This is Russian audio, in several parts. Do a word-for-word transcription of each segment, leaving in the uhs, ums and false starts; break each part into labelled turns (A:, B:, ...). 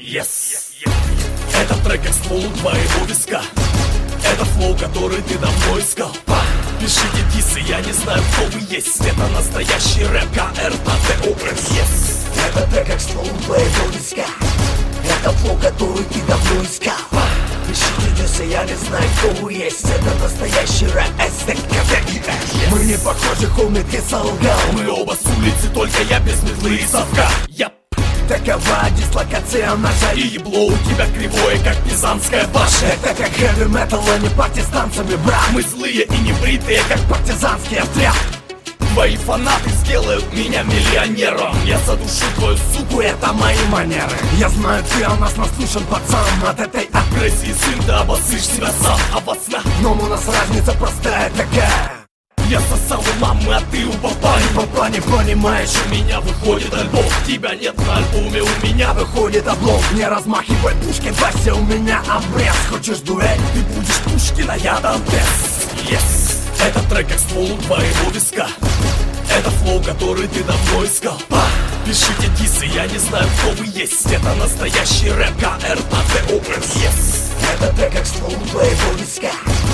A: Yes. Это трек как ствол у твоего виска. Это флоу, который ты давно искал. Пишите дисы, я не знаю, кто вы есть. Это настоящий рэп, ка эр а тэ о эс. Yes.
B: Это трек как ствол у твоего виска. Это флоу, который ты давно искал. Пишите дисы, я не знаю, кто вы есть. Это настоящий рэп, эс тэ ка тэ и эс. Мы не похожи, homie, ты солгал.
A: Мы оба с улицы, только я без метлы и совка. Я
B: Такова дислокация наша.
A: И ебло у тебя кривое, как пизанская башня.
B: Это как хэви метал, а не парти с танцами, брат.
A: Мы злые и небритые, как
B: партизанский отряд.
A: Твои фанаты сделают меня миллионером. Я задушу твою суку,
B: это мои манеры. Я знаю, ты о нас наслышан, пацан. От этой
A: агрессии, сын, ты обоссышь себя сам. А во снах
B: но у нас разница простая такая.
A: Я сосал у мамы, а ты у папа.
B: И папа не понимаешь,
A: у меня выходит альбом. Тебя нет на альбоме, у меня
B: выходит облом. Не размахивай пушки, Вася, у меня обрез. Хочешь дуэль?
A: Ты будешь Пушкина, я Дантес. Yes. Это трек как ствол у твоего виска. Это флоу, который ты давно искал. Пишите дисы, я не знаю, кто вы есть. Это настоящий рэп, ка эр а тэ о эс. Yes.
B: Это трек как ствол у твоего виска.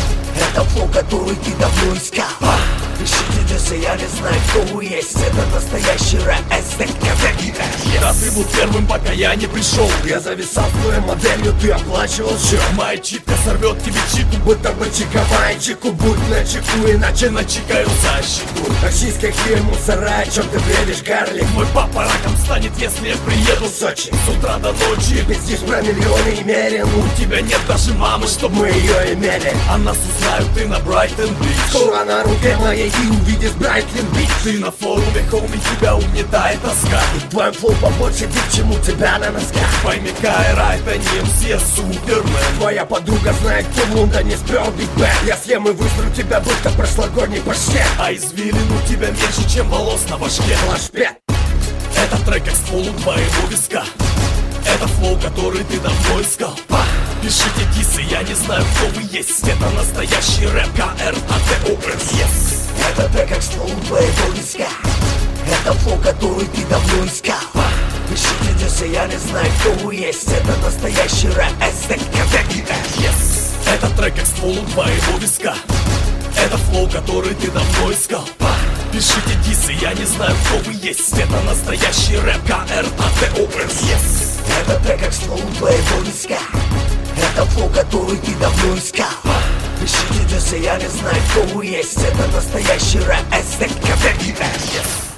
B: Это флоу, который ты давно искал. Пишите дисы, я не знаю, кто вы есть. Это настоящий рэп, эс тэ ка тэ и эс.
A: Да ты был первым, пока я не пришел.
B: Я зависал с твоей моделью, ты оплачивал счет.
A: Моя читка сорвет тебе чику.
B: Будто бы чиковая чику, будь на чеку, иначе
A: начикаю защиту.
B: Очись какие мусора, о чем ты бредишь, Гарли.
A: Мой папа раком станет, если я приеду
B: в Сочи.
A: С утра до ночи
B: пиздишь про миллионы и мерен.
A: У тебя нет даже мамы, чтоб
B: мы ее имели.
A: А нас узнают, ты на Брайтон-Бич.
B: Скоро на руке моей ты увидишь Брайтлин-Бич.
A: Ты на форуме, хоуми, тебя угнетает тоска.
B: И в твоем флоу побольше ты к чему тебя на носках.
A: Пойми, ка эр а это не эм си, а Супермен.
B: Твоя подруга знает, кто в Лондоне спел Биг Бен. Я съем и выстру тебя, будто прошлогодний паштет.
A: А извилин у тебя меньше, чем волос на башке.
B: Флашпет.
A: Это трек как ствол у твоего виска. Это флоу, который ты давно искал. Пишите дисы, я не знаю, кто вы есть. Это настоящий рэп, ка эр а тэ о эс. Yes.
B: Это трек как ствол у твоего виска. Это флоу, который ты давно искал. Пишите дисы, я не знаю, кто вы есть. Это настоящий рэп, эс тэ ка тэ и эс.
A: Yes. Это трек как ствол у твоего виска. Это флоу, который ты давно искал. Пишите дисы, я не знаю, кто вы есть. Это настоящий рэп, ка эр а тэ о эс. Yes.
B: Это трек как ствол у твоего виска. Это флоу, который ты давно искал. Пишите дисы, я не знаю, кто вы есть. Это настоящий рэп, эс тэ ка тэ и эс.